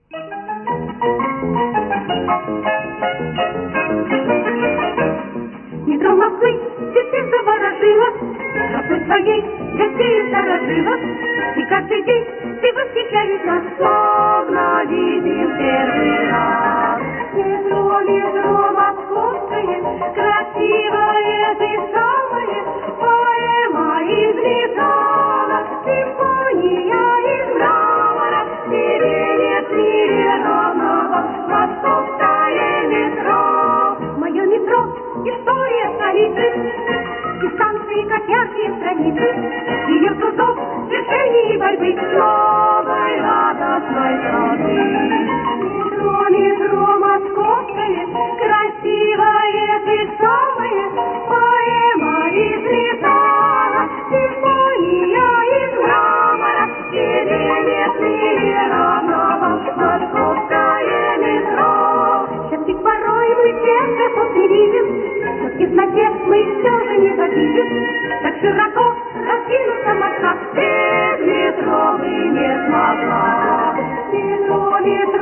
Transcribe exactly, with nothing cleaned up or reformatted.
Метро Москвы теперь заворожило, красой своей гостей сторожила, и каждый день ты восхищаешь нас, словно видим первый раз. Метро, метро московское, красивое ты самое, поэма из металла, симфония из мрамора, тебе нет мире равного, московское метро. Мое метро — история столицы, и станции, как яркие страницы, ее трудов, движений и борьбы, новой радостной страны. Метро, метро московское, красивое ты самое, поэма из металла, симфония из мрамора, тебе нет мире равного, московское метро. Счастлив порой мы тех шагов не видим, но в темноте мы все же не завидим, так широко раскинуться Москва, без метро бы не смогла. Метро, метро